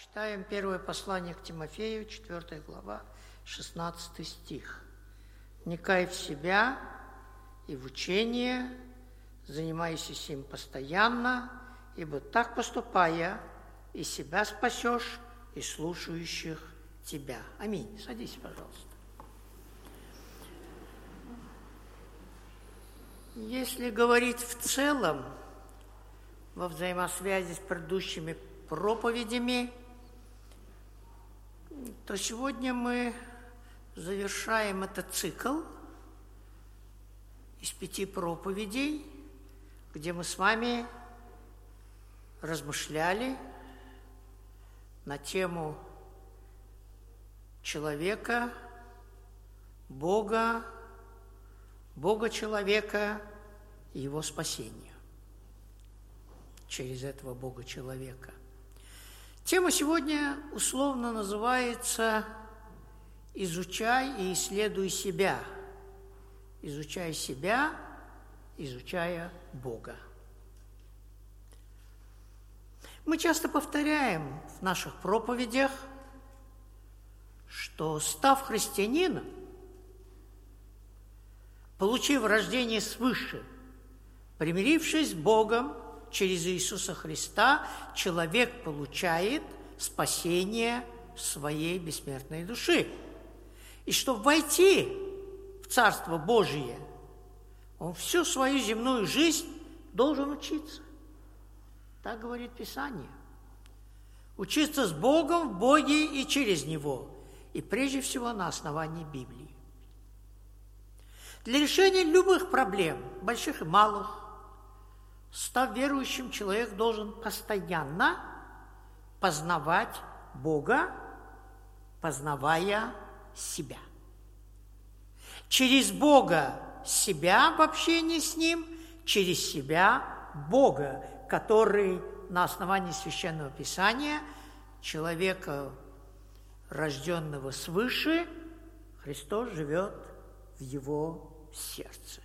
Читаем первое послание к Тимофею, 4 глава, 16 стих. «Вникай в себя и в учение, занимайся сим постоянно, ибо так поступая, и себя спасешь, и слушающих тебя». Аминь. Садись, пожалуйста. Если говорить в целом, во взаимосвязи с предыдущими проповедями, то сегодня мы завершаем этот цикл из 5 проповедей, где мы с вами размышляли на тему человека, Бога, Бога-человека и его спасения через этого Бога-человека. Тема сегодня условно называется «Изучай и исследуй себя». Изучай себя, изучая Бога. Мы часто повторяем в наших проповедях, что, став христианином, получив рождение свыше, примирившись с Богом через Иисуса Христа, человек получает спасение своей бессмертной души. И чтобы войти в Царство Божие, он всю свою земную жизнь должен учиться. Так говорит Писание. Учиться с Богом, в Боге и через Него. И прежде всего на основании Библии. Для решения любых проблем, больших и малых, став верующим, человек должен постоянно познавать Бога, познавая себя. Через Бога себя в общении с Ним, через себя Бога, который на основании Священного Писания человека, рожденного свыше, Христос живет в его сердце.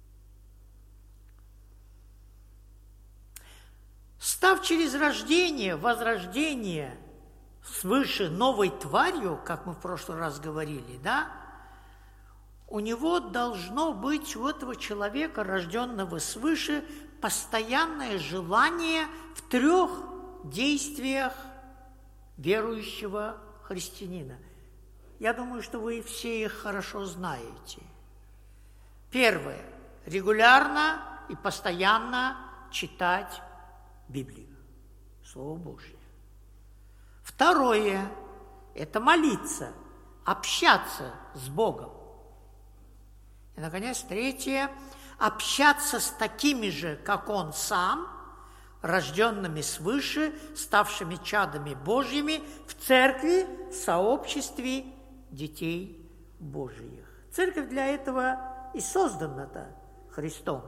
Став через рождение, возрождение свыше новой тварью, как мы в прошлый раз говорили, у него должно быть, у этого человека, рожденного свыше, постоянное желание в 3 действиях верующего христианина. Я думаю, что вы все их хорошо знаете. Первое. Регулярно и постоянно читать Библию, Слово Божье. Второе – это молиться, общаться с Богом. И, наконец, третье – общаться с такими же, как Он сам, рожденными свыше, ставшими чадами Божьими в церкви, в сообществе детей Божьих. Церковь для этого и создана-то Христом.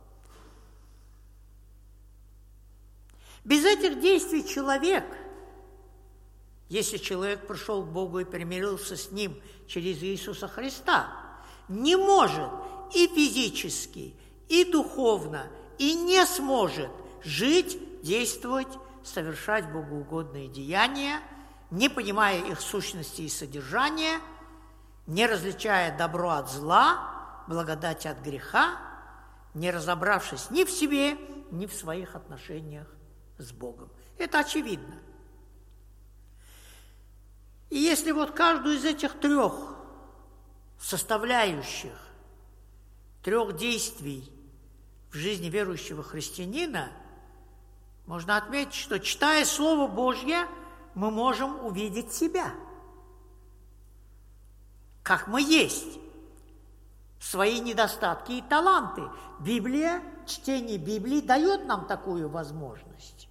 Без этих действий человек, если человек пришел к Богу и примирился с Ним через Иисуса Христа, не может и физически, и духовно, и не сможет жить, действовать, совершать богоугодные деяния, не понимая их сущности и содержания, не различая добро от зла, благодать от греха, не разобравшись ни в себе, ни в своих отношениях с Богом. Это очевидно. И если вот каждую из этих 3 составляющих, 3 действий в жизни верующего христианина, можно отметить, что, читая Слово Божье, мы можем увидеть себя, как мы есть, свои недостатки и таланты. Библия, чтение Библии дает нам такую возможность.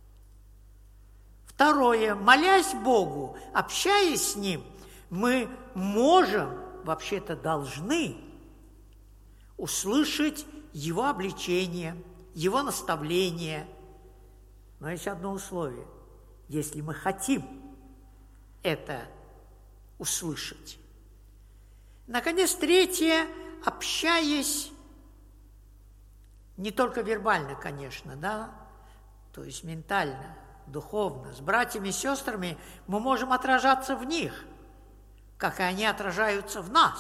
Второе, молясь Богу, общаясь с Ним, мы можем, вообще-то должны, услышать Его обличение, Его наставление. Но есть одно условие. Если мы хотим это услышать. Наконец, третье, общаясь, не только вербально, конечно, то есть ментально, духовно. С братьями и сестрами мы можем отражаться в них, как и они отражаются в нас.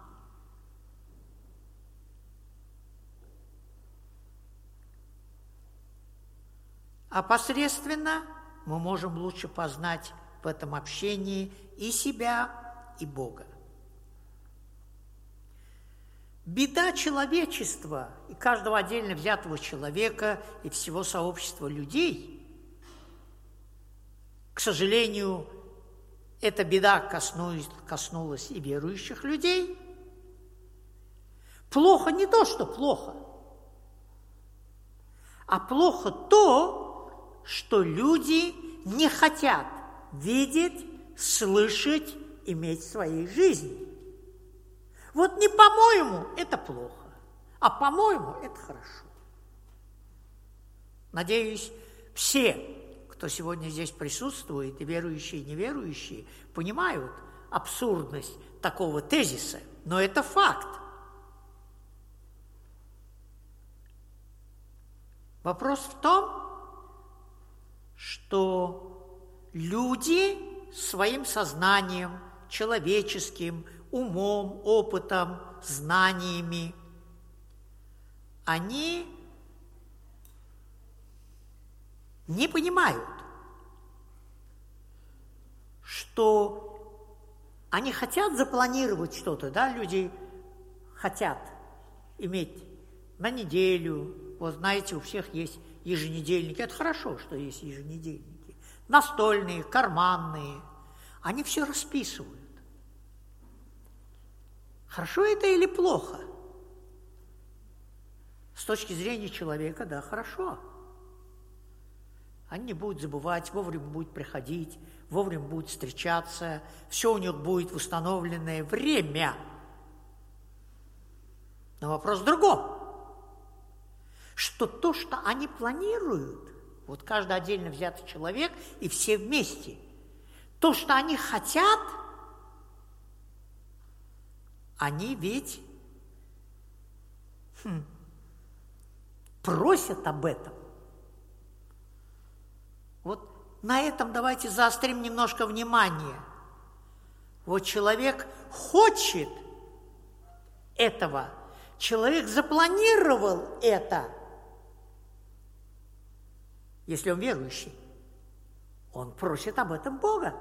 А посредственно мы можем лучше познать в этом общении и себя, и Бога. Беда человечества и каждого отдельно взятого человека и всего сообщества людей, к сожалению, эта беда коснулась и верующих людей. Плохо не то, что плохо, а плохо то, что люди не хотят видеть, слышать, иметь в своей жизни. Вот не по-моему, это плохо, а по-моему, это хорошо. Надеюсь, все, кто сегодня здесь присутствует, и верующие, и неверующие, понимают абсурдность такого тезиса, но это факт. Вопрос в том, что люди своим сознанием, человеческим, умом, опытом, знаниями, они не понимают, что они хотят запланировать что-то, да, люди хотят иметь на неделю, вот знаете, у всех есть еженедельники, это хорошо, что есть еженедельники, настольные, карманные, они все расписывают. Хорошо это или плохо? С точки зрения человека, да, хорошо. Они не будут забывать, вовремя будут приходить, вовремя будут встречаться, все у них будет в установленное время. Но вопрос в другом, что то, что они планируют, вот каждый отдельно взятый человек и все вместе, то, что они хотят, они ведь просят об этом. Вот на этом давайте заострим немножко внимание. Вот человек хочет этого, человек запланировал это, если он верующий, он просит об этом Бога.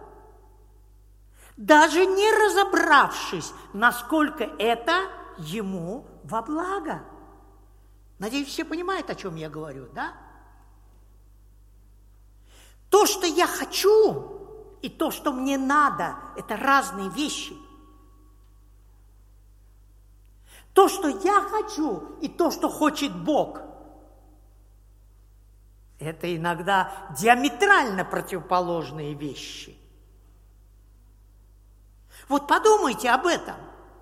Даже не разобравшись, насколько это ему во благо. Надеюсь, все понимают, о чем я говорю, да? То, что я хочу, и то, что мне надо, это разные вещи. То, что я хочу, и то, что хочет Бог, это иногда диаметрально противоположные вещи. Вот подумайте об этом.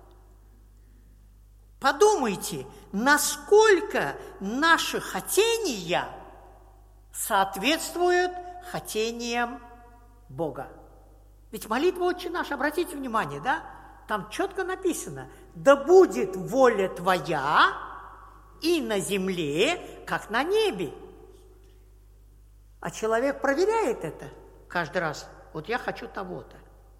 Подумайте, насколько наши хотения соответствуют хотениям Бога. Ведь молитва «Отче наш», обратите внимание, да? Там четко написано: «Да будет воля Твоя и на земле, как на небе». А человек проверяет это каждый раз. Вот я хочу того-то.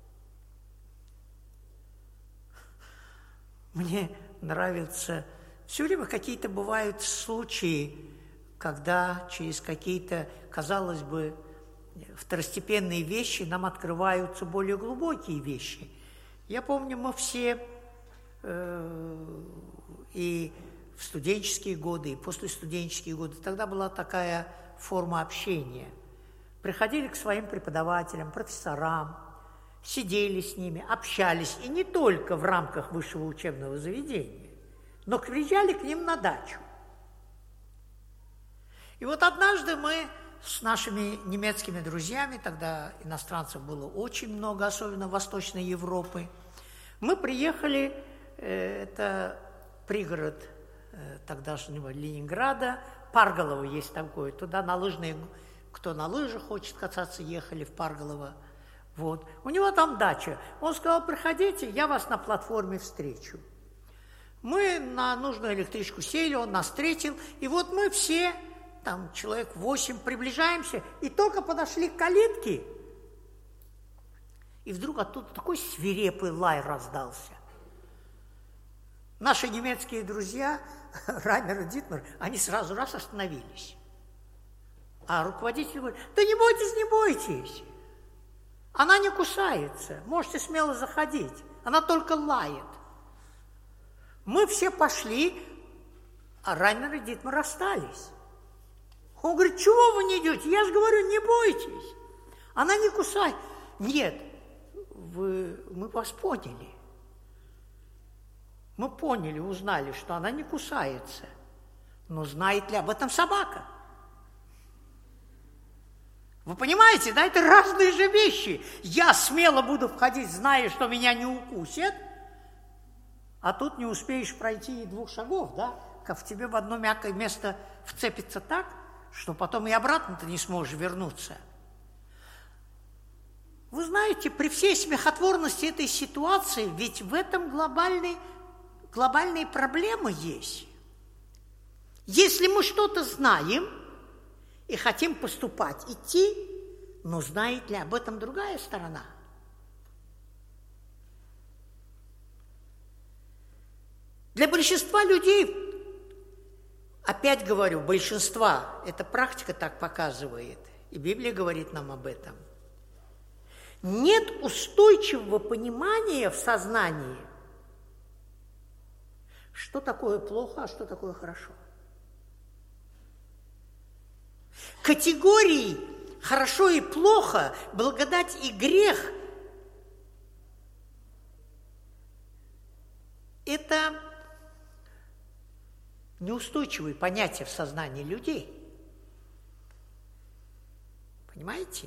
Мне нравится, все время какие-то бывают случаи, когда через какие-то, казалось бы, второстепенные вещи нам открываются более глубокие вещи. Я помню, мы все и в студенческие годы, и после студенческие годы, тогда была такая форма общения. Приходили к своим преподавателям, профессорам, сидели с ними, общались, и не только в рамках высшего учебного заведения, но приезжали к ним на дачу. И вот однажды мы с нашими немецкими друзьями, тогда иностранцев было очень много, особенно Восточной Европы, мы приехали, это пригород тогдашнего Ленинграда, Парголово есть такое, туда на лыжные, кто на лыжах хочет кататься, ехали в Парголово. Вот. У него там дача. Он сказал: приходите, я вас на платформе встречу. Мы на нужную электричку сели, он нас встретил, и вот мы все там человек 8, приближаемся, и только подошли к калитке, и вдруг оттуда такой свирепый лай раздался. Наши немецкие друзья, Раймер и Дитмар, они сразу раз остановились. А руководитель говорит: да не бойтесь, не бойтесь. Она не кусается, можете смело заходить. Она только лает. Мы все пошли, а Раймер и Дитмар остались. Он говорит: чего вы не идете? Я же говорю, не бойтесь. Она не кусает. Нет, мы вас поняли. Мы поняли, узнали, что она не кусается. Но знает ли об этом собака? Вы понимаете, да? Это разные же вещи. Я смело буду входить, зная, что меня не укусят, а тут не успеешь пройти и 2 шагов, да? Как в тебе в одно мягкое место вцепится так, что потом и обратно ты не сможешь вернуться. Вы знаете, при всей смехотворности этой ситуации, ведь в этом глобальные проблемы есть. Если мы что-то знаем и хотим поступать, идти, но знает ли об этом другая сторона? Для большинства людей, опять говорю, большинства, эта практика так показывает, и Библия говорит нам об этом, нет устойчивого понимания в сознании, что такое плохо, а что такое хорошо. Категории хорошо и плохо, благодать и грех – это неустойчивые понятия в сознании людей. Понимаете?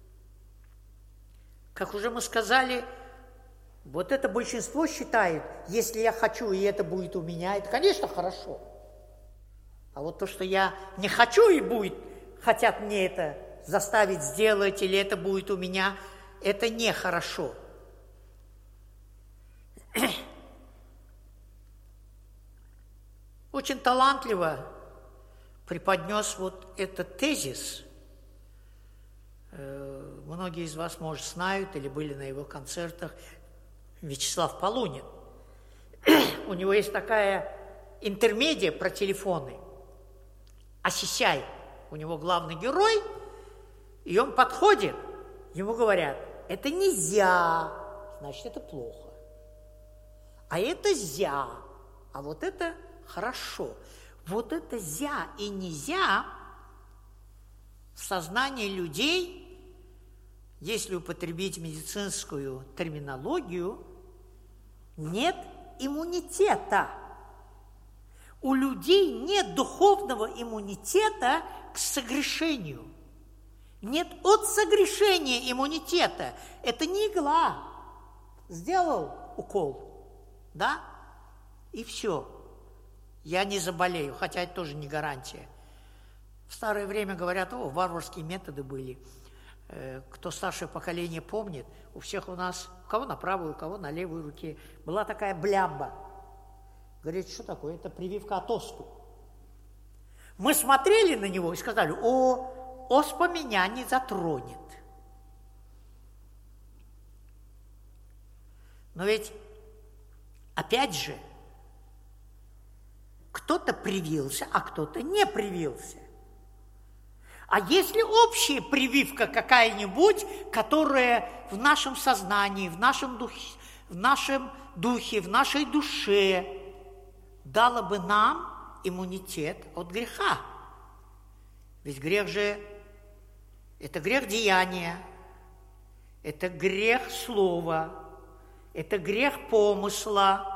Как уже мы сказали, вот это большинство считает, если я хочу, и это будет у меня, это, конечно, хорошо. А вот то, что я не хочу, и хотят мне это заставить сделать, или это будет у меня, это нехорошо. Очень талантливо преподнес вот этот тезис. Многие из вас, может, знают или были на его концертах. Вячеслав Полунин. У него есть такая интермедия про телефоны. Осисяй. У него главный герой, и он подходит, ему говорят: это нельзя, значит, это плохо. А это зя, а вот это хорошо. Вот это зя и нельзя в сознании людей, если употребить медицинскую терминологию, нет иммунитета. У людей нет духовного иммунитета к согрешению. Нет от согрешения иммунитета. Это не игла. Сделал укол, да, и все. Я не заболею, хотя это тоже не гарантия. В старое время говорят: варварские методы были. Кто старшее поколение помнит, у всех у нас, у кого на правой, у кого на левой руке, была такая блямба. Говорит, что такое? Это прививка от оспы. Мы смотрели на него и сказали: оспа меня не затронет. Но ведь, опять же, кто-то привился, а кто-то не привился. А если общая прививка какая-нибудь, которая в нашем сознании, в нашем духе, в нашей душе дала бы нам иммунитет от греха? Ведь грех же – это грех деяния, это грех слова, это грех помысла,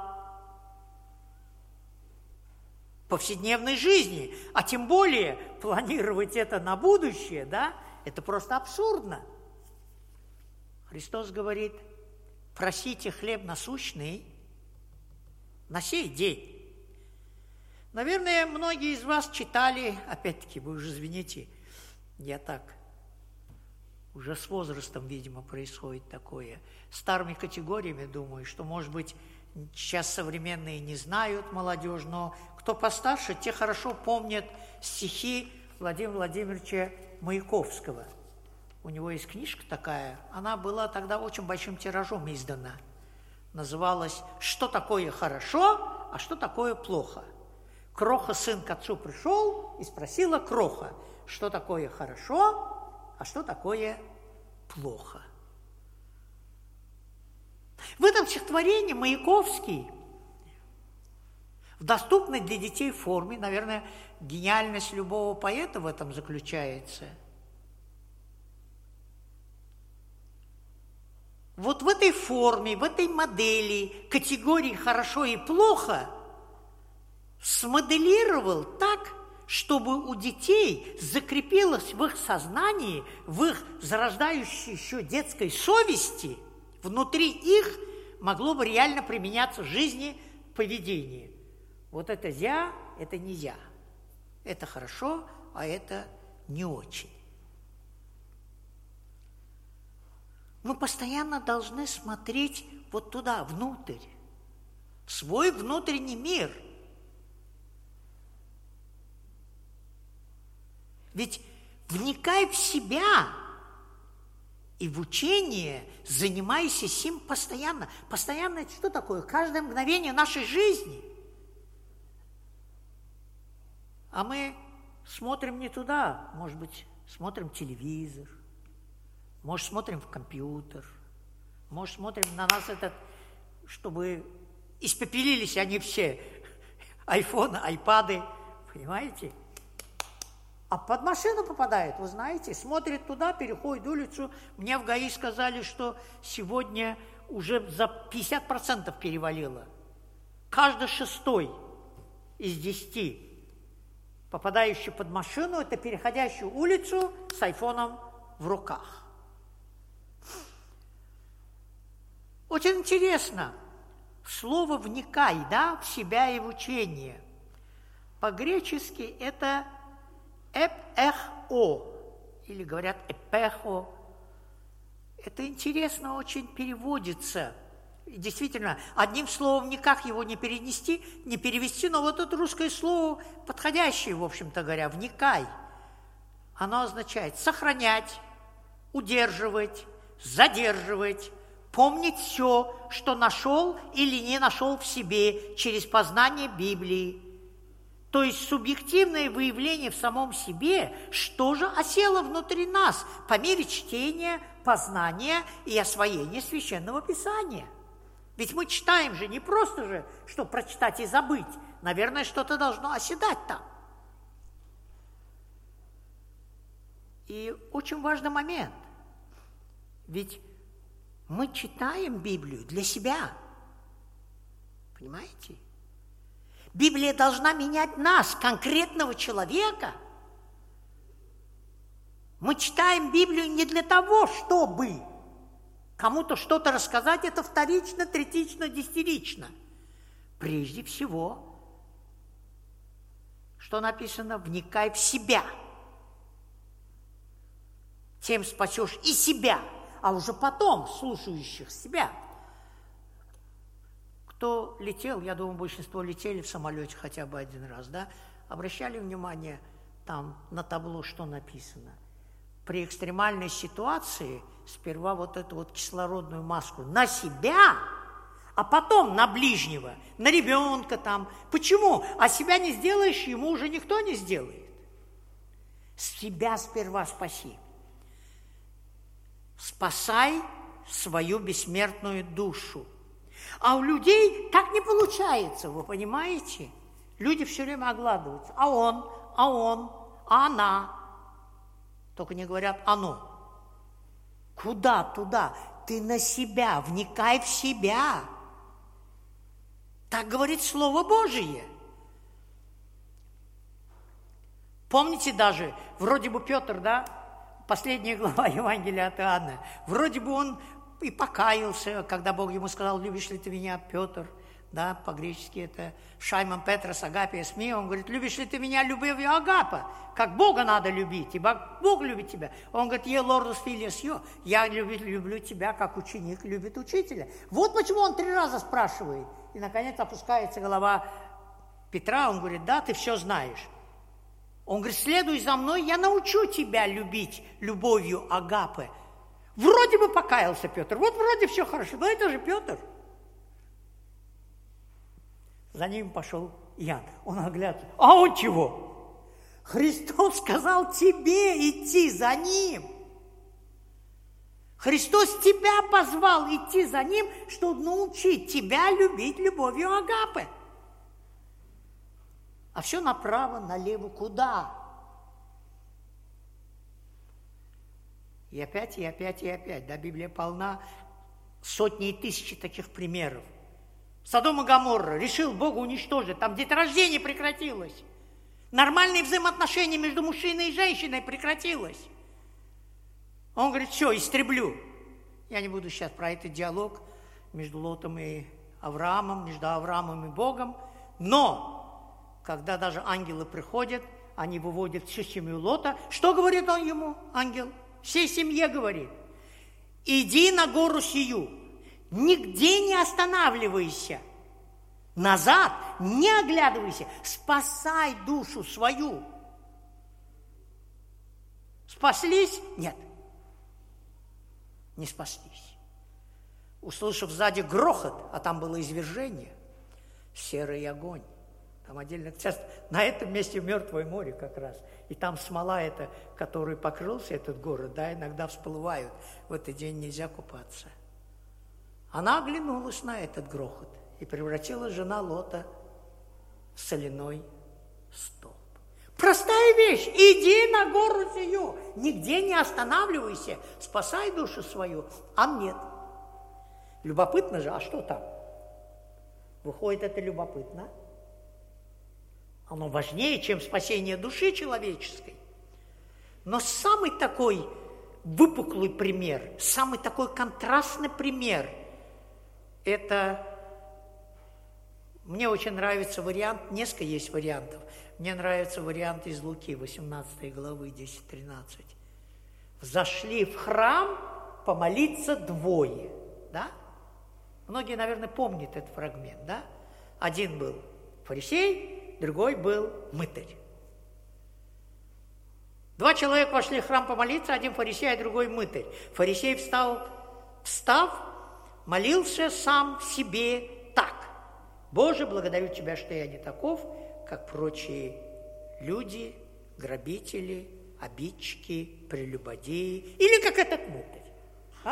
повседневной жизни, а тем более планировать это на будущее, да, это просто абсурдно. Христос говорит: просите хлеб насущный на сей день. Наверное, многие из вас читали, опять-таки, вы уже извините, я так, уже с возрастом, видимо, происходит такое, старыми категориями думаю, что, может быть, сейчас современные не знают, молодежь, но кто постарше, те хорошо помнят стихи Владимира Владимировича Маяковского. У него есть книжка такая, она была тогда очень большим тиражом издана. Называлась «Что такое хорошо, а что такое плохо?». Кроха сын к отцу пришел и спросила Кроха, что такое хорошо, а что такое плохо. В этом стихотворении Маяковский в доступной для детей форме, наверное, гениальность любого поэта в этом заключается. Вот в этой форме, в этой модели категории «хорошо» и «плохо» смоделировал так, чтобы у детей закрепилось в их сознании, в их зарождающей еще детской совести, внутри их могло бы реально применяться в жизни поведение. Вот это «зя», это нельзя. Это хорошо, а это не очень. Мы постоянно должны смотреть вот туда, внутрь, в свой внутренний мир. Ведь вникай в себя и в учение, занимайся сим постоянно. Постоянно это что такое? Каждое мгновение нашей жизни. А мы смотрим не туда, может быть, смотрим телевизор, может, смотрим в компьютер, может, смотрим на нас этот, чтобы испепелились они все, айфоны, айпады, понимаете? А под машину попадает, вы знаете, смотрит туда, переходит улицу. Мне в ГАИ сказали, что сегодня уже за 50% перевалило. Каждый 6 из 10 попадающий под машину, это переходящий улицу с айфоном в руках. Очень интересно. Слово «вникай», да, в себя и в учение. По-гречески это «эпэхо», или говорят «эпэхо». Это интересно очень переводится. И действительно, одним словом никак его не перенести, не перевести, но вот это русское слово, подходящее, в общем-то говоря, «вникай», оно означает сохранять, удерживать, задерживать, помнить все, что нашел или не нашел в себе через познание Библии. То есть субъективное выявление в самом себе, что же осело внутри нас по мере чтения, познания и освоения Священного Писания. Ведь мы читаем же не просто же, что прочитать и забыть. Наверное, что-то должно оседать там. И очень важный момент. Ведь мы читаем Библию для себя. Понимаете? Библия должна менять нас, конкретного человека. Мы читаем Библию не для того, чтобы кому-то что-то рассказать, это вторично, третично, десятирично. Прежде всего, что написано, вникай в себя. Тем спасешь и себя, а уже потом слушающих себя. Кто летел, я думаю, большинство летели в самолете хотя бы один раз, да? Обращали внимание там на табло, что написано? При экстремальной ситуации сперва вот эту вот кислородную маску на себя, а потом на ближнего, на ребенка там. Почему? А себя не сделаешь, ему уже никто не сделает. Себя сперва спаси. Спасай свою бессмертную душу. А у людей так не получается, вы понимаете? Люди все время огладываются. А он, а она. Только не говорят оно. Куда туда? Ты на себя, вникай в себя. Так говорит Слово Божие. Помните даже, вроде бы Петр, да? Последняя глава Евангелия от Иоанна. Вроде бы он и покаялся, когда Бог ему сказал, любишь ли ты меня, Петр? Да, по-гречески это Шаймон Петрос Агапиес ми. Он говорит, любишь ли ты меня любовью Агапа? Как Бога надо любить, ибо Бог любит тебя. Он говорит, е лордус филиос йо. Я люблю тебя, как ученик любит учителя. Вот почему он 3 раза спрашивает. И, наконец, опускается голова Петра. Он говорит, да, ты все знаешь. Он говорит, следуй за мной, я научу тебя любить любовью агапе. Вроде бы покаялся Петр, вот вроде все хорошо, но это же Петр. За ним пошел Иоанн. Он оглядывается, а он чего? Христос сказал тебе идти за ним. Христос тебя позвал идти за ним, чтобы научить тебя любить любовью агапе. А все направо, налево, куда? И опять, и опять, и опять. Да, Библия полна сотни и тысячи таких примеров. Содом и Гоморра решил Бога уничтожить, там деторождение прекратилось. Нормальные взаимоотношения между мужчиной и женщиной прекратилось. Он говорит, все, истреблю. Я не буду сейчас про этот диалог между Лотом и Авраамом, между Авраамом и Богом. Но, когда даже ангелы приходят, они выводят всю семью Лота. Что говорит он ему, ангел? Всей семье говорит. Иди на гору сию, нигде не останавливайся. Назад не оглядывайся, спасай душу свою. Спаслись? Нет. Не спаслись. Услышав сзади грохот, а там было извержение, серый огонь. Там отдельно, на этом месте Мертвое море как раз. И там смола эта, которой покрылся этот город, да, иногда всплывают. В этот день нельзя купаться. Она оглянулась на этот грохот и превратила жена Лота в соляной столб. Простая вещь. Иди на гору сию, нигде не останавливайся, спасай душу свою. А нет. Любопытно же, а что там? Выходит, это любопытно. Оно важнее, чем спасение души человеческой. Но самый такой выпуклый пример, самый такой контрастный пример, это, мне очень нравится вариант, несколько есть вариантов. Мне нравится вариант из Луки, 18 главы, 10-13. Зашли в храм помолиться двое, да? Многие, наверное, помнят этот фрагмент, да? Один был фарисей, другой был мытарь. Два человека вошли в храм помолиться, один фарисей, а другой мытарь. Фарисей встав, молился сам себе так. Боже, благодарю Тебя, что я не таков, как прочие люди, грабители, обидчики, прелюбодеи, или как этот мытарь. А?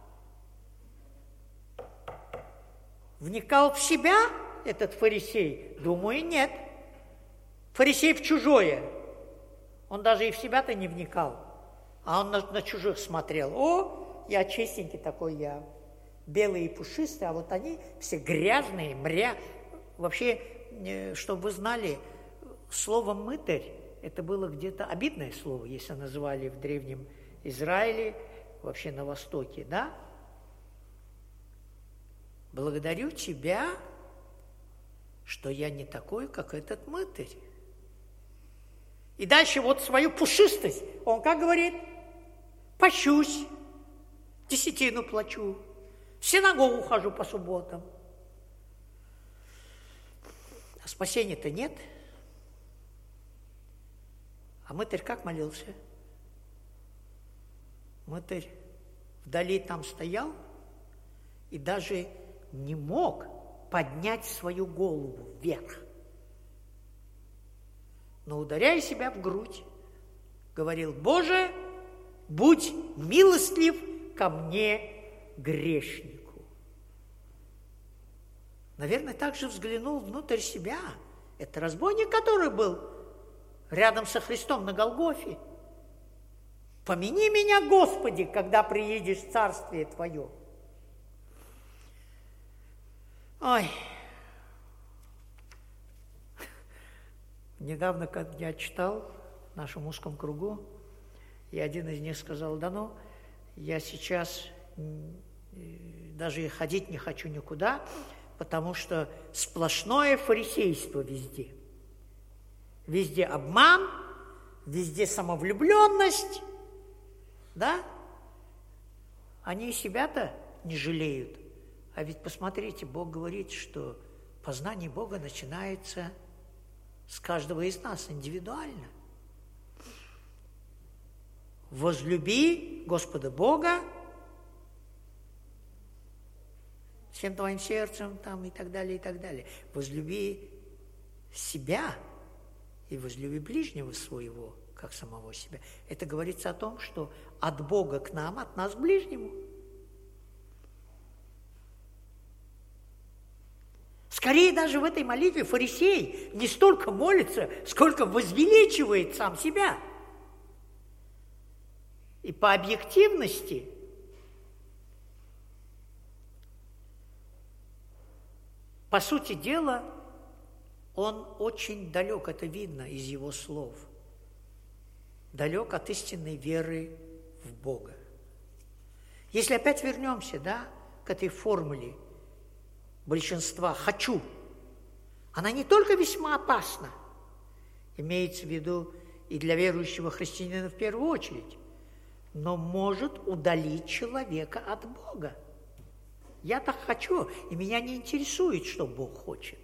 Вникал в себя этот фарисей? Думаю, нет. Фарисей в чужое. Он даже и в себя-то не вникал, а он на чужих смотрел. О, я чистенький такой, я белый и пушистый, а вот они все грязные, Вообще, чтобы вы знали, слово «мытарь» это было где-то обидное слово, если называли в Древнем Израиле, вообще на Востоке, да? Благодарю Тебя, что я не такой, как этот мытарь. И дальше вот свою пушистость, он как говорит, пощусь, десятину плачу, в синагогу хожу по субботам. А спасения-то нет. А мытарь как молился? Мытарь вдали там стоял и даже не мог поднять свою голову вверх. Но, ударяя себя в грудь, говорил: Боже, будь милостлив ко мне, грешнику. Наверное, также взглянул внутрь себя. Это разбойник, который был рядом со Христом на Голгофе. Помяни меня, Господи, когда приедешь в Царствие Твое. Ой. Недавно, как я читал в нашем узком кругу, и один из них сказал: да ну, я сейчас даже и ходить не хочу никуда, потому что сплошное фарисейство везде. Везде обман, везде самовлюбленность, да? Они себя-то не жалеют. А ведь посмотрите, Бог говорит, что познание Бога начинается с каждого из нас индивидуально. возлюби Господа Бога всем твоим сердцем, там, и так далее, и так далее. Возлюби себя и возлюби ближнего своего, как самого себя. Это говорится о том, что от Бога к нам, от нас к ближнему. Скорее даже в этой молитве фарисей не столько молится, сколько возвеличивает сам себя. И по объективности по сути дела, он очень далек, это видно из его слов, далек от истинной веры в Бога. Если опять вернемся, к этой формуле большинства «хочу», она не только весьма опасна, имеется в виду и для верующего христианина в первую очередь, но может удалить человека от Бога. Я так хочу, и меня не интересует, что Бог хочет.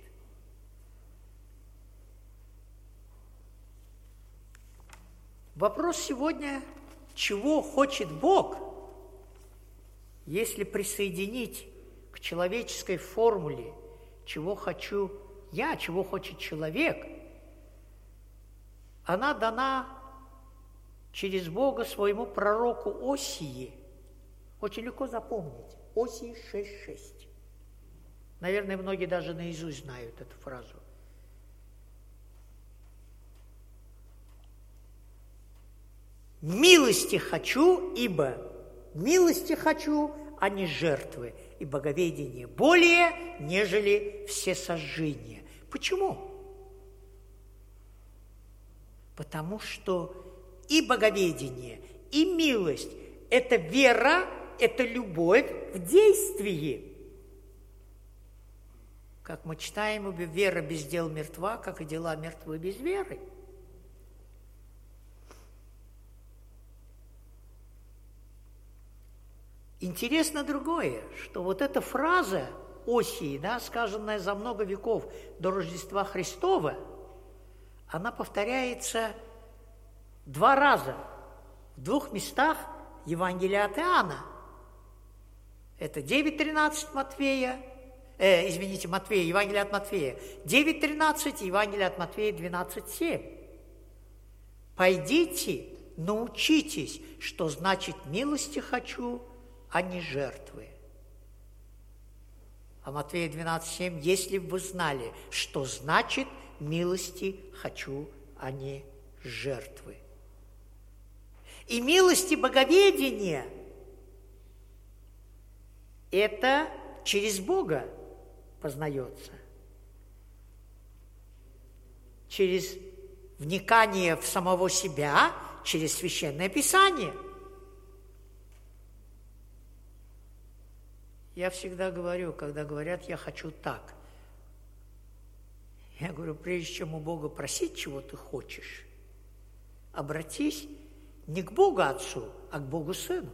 Вопрос сегодня, чего хочет Бог, если присоединить к человеческой формуле, чего хочу я, чего хочет человек, она дана через Бога своему пророку Осии. Очень легко запомнить. Осии 6:6. Наверное, многие даже наизусть знают эту фразу. «Милости хочу, ибо милости хочу, а не жертвы, и боговедение более, нежели всесожжение». Почему? Потому что и боговедение, и милость – это вера, это любовь в действии. Как мы читаем, вера без дел мертва, как и дела мертвы без веры. Интересно другое, что вот эта фраза Осии, сказанная за много веков до Рождества Христова, она повторяется 2 раза в 2 местах Евангелия от Иоанна. Это 9:13 Матфея, Евангелие от Матфея, 9:13, Евангелие от Матфея 12:7. «Пойдите, научитесь, что значит милости хочу, а не жертвы». А Матфея 12:7, «Если бы вы знали, что значит милости хочу, а не жертвы». И милости боговедения – это через Бога познается. Через вникание в самого себя, через Священное Писание. Я всегда говорю, когда говорят «я хочу так», я говорю, прежде чем у Бога просить, чего ты хочешь, обратись не к Богу Отцу, а к Богу Сыну.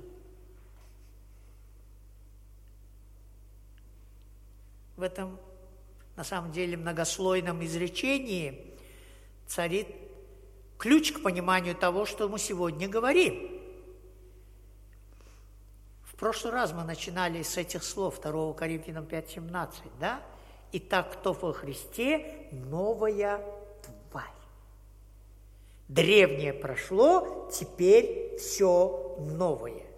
В этом, на самом деле, многослойном изречении царит ключ к пониманию того, что мы сегодня говорим. В прошлый раз мы начинали с этих слов 2 Коринфянам 5:17, «Итак, кто во Христе, новая тварь. Древнее прошло, теперь все новое».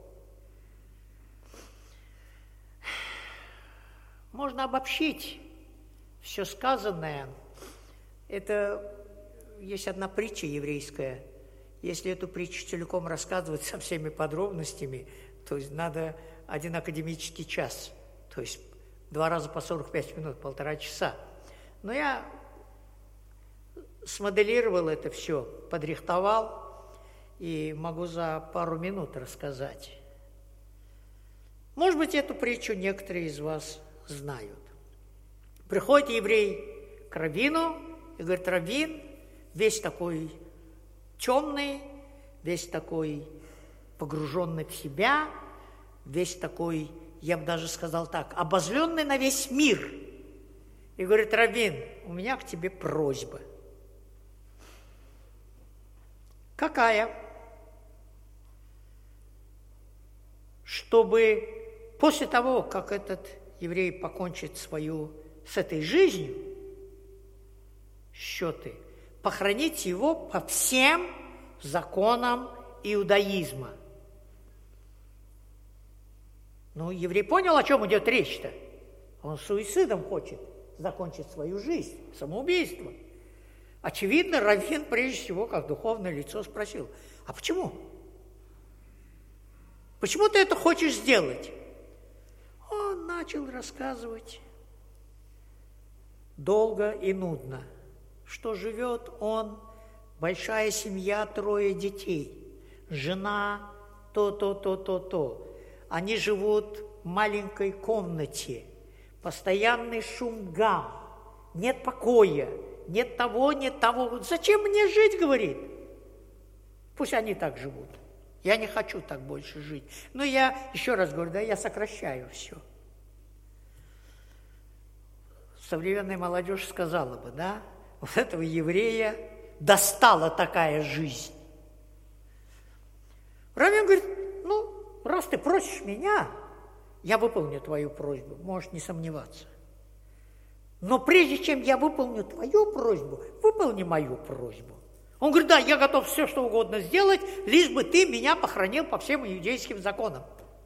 Можно обобщить все сказанное. Это есть одна притча еврейская. Если эту притчу целиком рассказывать со всеми подробностями, то есть надо 1 академический час, то есть 2 раза по 45 минут, 1,5 часа. Но я смоделировал это все, подрихтовал и могу за пару минут рассказать. Может быть, эту притчу некоторые из вас знают. Приходит еврей к раввину и говорит: раввин, весь такой темный, весь такой погруженный в себя, весь такой, я бы даже сказал так, обозленный на весь мир. И говорит: раввин, у меня к тебе просьба. Какая? чтобы после того, как этот еврей покончит с этой жизнью, счеты, похоронить его по всем законам иудаизма. Ну, еврей понял, о чем идет речь-то. Он суицидом хочет закончить свою жизнь, самоубийством. Очевидно, раввин, прежде всего, как духовное лицо, спросил: а почему? Почему ты это хочешь сделать? Он начал рассказывать долго и нудно, что живет он, большая семья, 3 детей, жена, то. Они живут в маленькой комнате, постоянный шум, гам, нет покоя, нет того, нет того. Зачем мне жить, говорит? Пусть они так живут. Я не хочу так больше жить. Но я, еще раз говорю, я сокращаю все. Современная молодежь сказала бы, вот этого еврея достала такая жизнь. Раввин говорит: раз ты просишь меня, я выполню твою просьбу, можешь не сомневаться. Но прежде чем я выполню твою просьбу, выполни мою просьбу. Он говорит: да, я готов все, что угодно сделать, лишь бы ты меня похоронил по всем иудейским законам.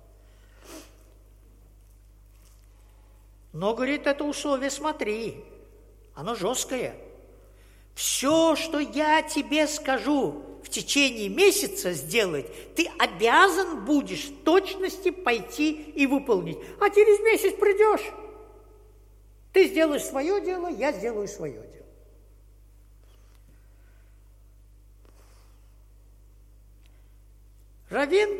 Но, говорит, это условие, смотри, оно жесткое. Все, что я тебе скажу в течение месяца сделать, ты обязан будешь в точности пойти и выполнить. А через месяц придешь, ты сделаешь свое дело, я сделаю свое дело. Раввин,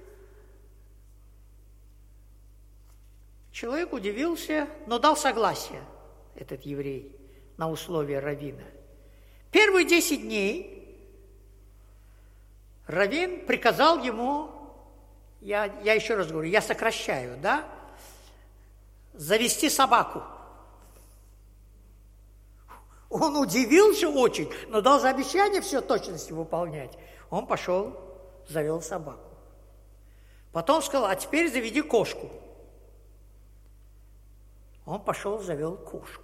человек удивился, но дал согласие, этот еврей, на условия раввина. Первые 10 дней раввин приказал ему, я еще раз говорю, я сокращаю, завести собаку. Он удивился очень, но дал за обещание все точности выполнять. Он пошел, завел собаку. Потом сказал: а теперь заведи кошку. Он пошел, завел кошку.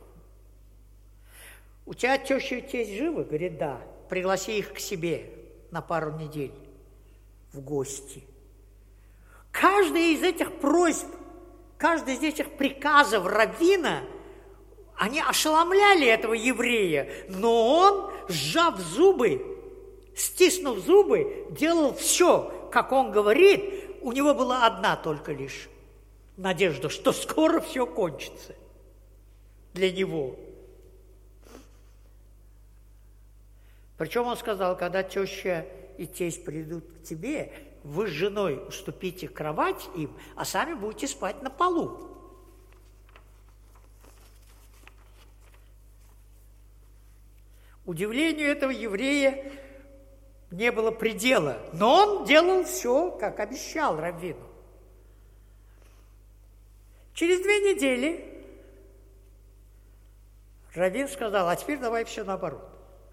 У тебя теща и тесть живы? Говорит: да. Пригласи их к себе на пару недель в гости. Каждый из этих просьб, каждый из этих приказов раввина, они ошеломляли этого еврея, но он, сжав зубы, стиснув зубы, делал все, как он говорит. У него была одна только лишь надежда, что скоро все кончится для него. Причем он сказал: когда теща и тесть придут к тебе, вы с женой уступите кровать им, а сами будете спать на полу. Удивлению этого еврея не было предела, но он делал все, как обещал раввину. Через 2 недели раввин сказал: а теперь давай все наоборот.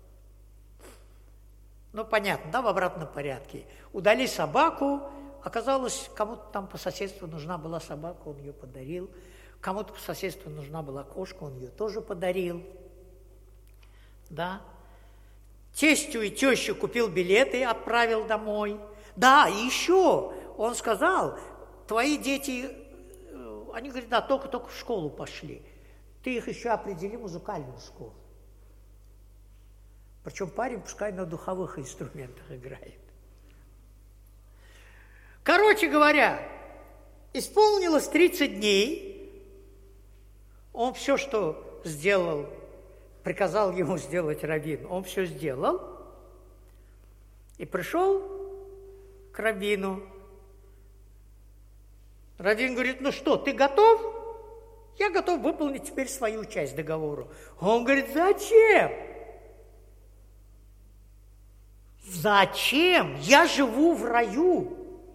Понятно, в обратном порядке. Удали собаку, оказалось, кому-то там по соседству нужна была собака, он ее подарил. Кому-то по соседству нужна была кошка, он ее тоже подарил. Тестю и тещу купил билеты и отправил домой. И еще он сказал: твои дети, они говорят: да, только в школу пошли. Ты их еще определи в музыкальную школу. Причем парень пускай на духовых инструментах играет. Короче говоря, исполнилось 30 дней. Он все, что сделал, приказал ему сделать раввин, он все сделал. И пришел к раввину. Раввин говорит: ну что, ты готов? Я готов выполнить теперь свою часть договора. Он говорит: зачем? Зачем? Я живу в раю.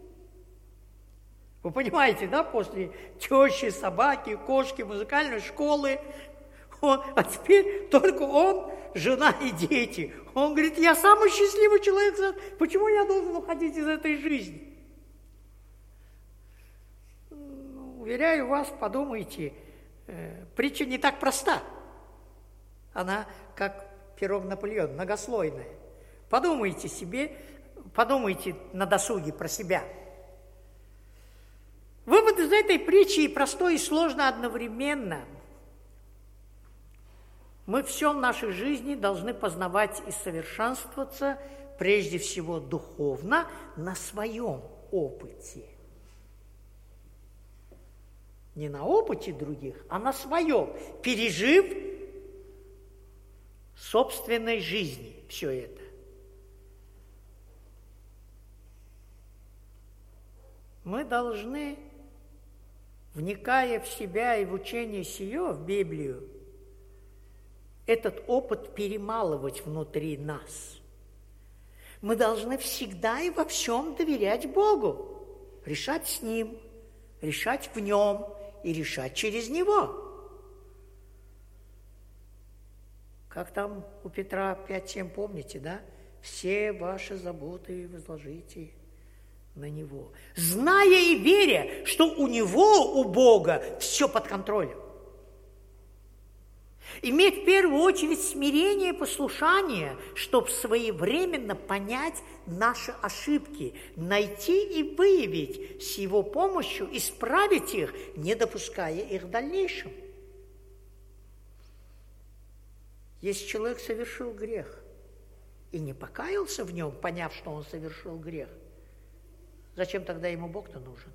Вы понимаете, после тещи, собаки, кошки, музыкальной школы, а теперь только он, жена и дети. Он говорит: я самый счастливый человек. Почему я должен уходить из этой жизни? уверяю вас, подумайте, притча не так проста. Она как пирог Наполеон, многослойная. Подумайте на досуге про себя. Вывод из этой притчи и простой, и сложно одновременно. Мы все в нашей жизни должны познавать и совершенствоваться, прежде всего духовно, на своем опыте. Не на опыте других, а на своем, пережив собственной жизни все это. Мы должны, вникая в себя и в учение сие, в Библию, этот опыт перемалывать внутри нас. Мы должны всегда и во всем доверять Богу, решать с Ним, решать в Нем и решать через Него. Как там у Петра 5:7, помните, да? Все ваши заботы возложите на Него. Зная и веря, что у Него, у Бога, все под контролем. Иметь в первую очередь смирение и послушание, чтобы своевременно понять наши ошибки, найти и выявить с Его помощью, исправить их, не допуская их в дальнейшем. Если человек совершил грех и не покаялся в нем, поняв, что он совершил грех, зачем тогда ему Бог-то нужен?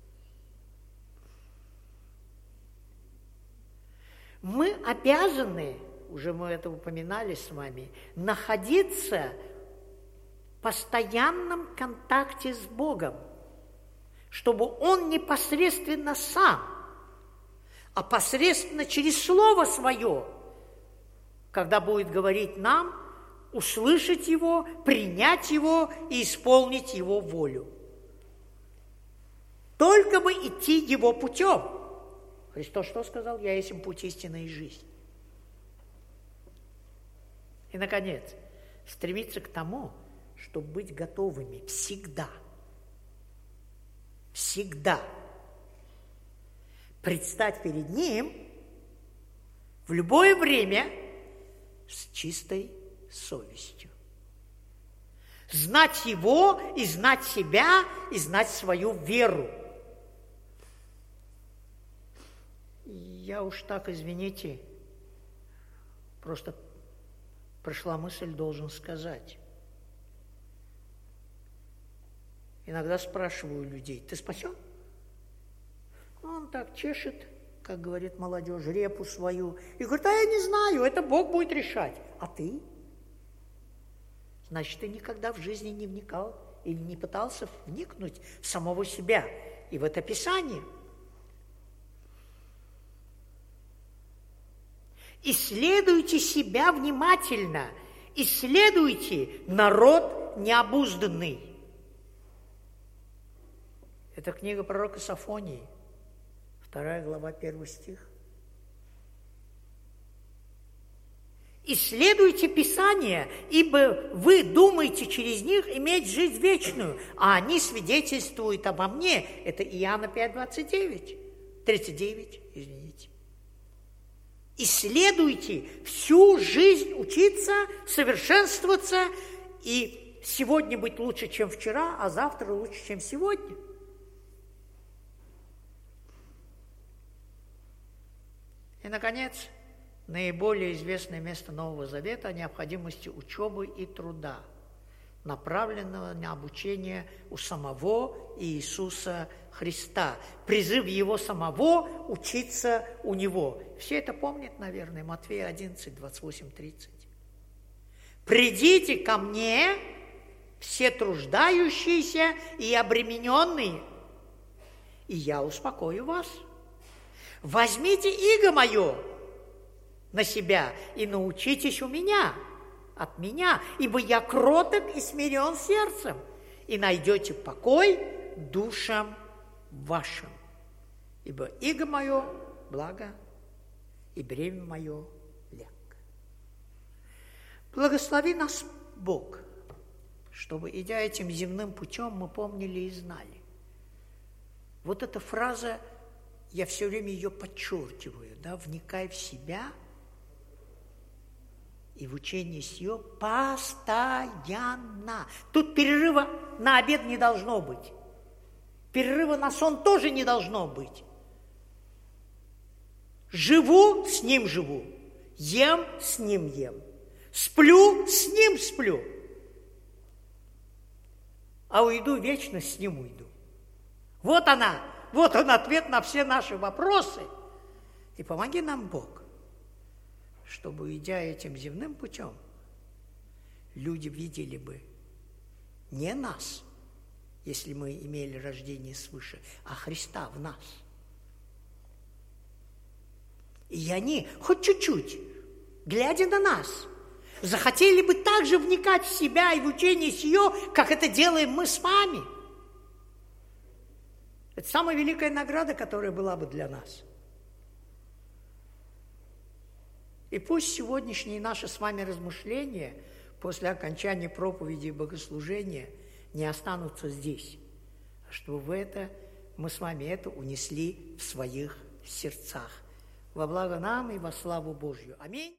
Мы обязаны, уже мы это упоминали с вами, находиться в постоянном контакте с Богом, чтобы Он непосредственно сам, а посредственно через Слово Свое, когда будет говорить нам, услышать Его, принять Его и исполнить Его волю. Только бы идти Его путем. Христос что сказал? Я есть путь, истина и жизнь. И, наконец, стремиться к тому, чтобы быть готовыми всегда, предстать перед Ним в любое время с чистой совестью. Знать Его и знать себя, и знать свою веру. Я уж так, извините, просто пришла мысль, должен сказать. Иногда спрашиваю людей: ты спасен? Он так чешет, как говорит молодежь, репу свою, и говорит: а я не знаю, это Бог будет решать. А ты? Значит, ты никогда в жизни не вникал или не пытался вникнуть в самого себя и в это Писание. Исследуйте себя внимательно, исследуйте народ необузданный. Это книга пророка Софонии, 2 глава, 1 стих. Исследуйте Писания, ибо вы думаете через них иметь жизнь вечную, а они свидетельствуют обо мне. Это Иоанна 5:39, 39, извините. Исследуйте всю жизнь, учиться, совершенствоваться, и сегодня быть лучше, чем вчера, а завтра лучше, чем сегодня. И, наконец, наиболее известное место Нового Завета о необходимости учебы и труда, направленного на обучение у самого Иисуса Христа. Призыв Его самого учиться у Него. Все это помнят, наверное, Матфея 11, 28, 30. «Придите ко мне, все труждающиеся и обремененные, и я успокою вас. Возьмите иго мое на себя и научитесь у меня, от меня, ибо я кроток и смирен сердцем, и найдете покой душам вашим. Ибо иго мое благо, и бремя мое легко». Благослови нас Бог, чтобы, идя этим земным путем, мы помнили и знали. Вот эта фраза я все время ее подчеркиваю, да, вникай в себя и в учение сие постоянно. Тут перерыва на обед не должно быть. Перерыва на сон тоже не должно быть. Живу, с ним живу. Ем, с ним ем. Сплю, с ним сплю. А уйду вечно, с ним уйду. Вот он ответ на все наши вопросы. И помоги нам, Бог, чтобы, идя этим земным путем, люди видели бы не нас, если мы имели рождение свыше, а Христа в нас. И они, хоть чуть-чуть, глядя на нас, захотели бы также вникать в себя и в учение сие, как это делаем мы с вами. Это самая великая награда, которая была бы для нас. И пусть сегодняшние наши с вами размышления после окончания проповеди и богослужения не останутся здесь, а чтобы мы с вами это унесли в своих сердцах. Во благо нам и во славу Божью. Аминь.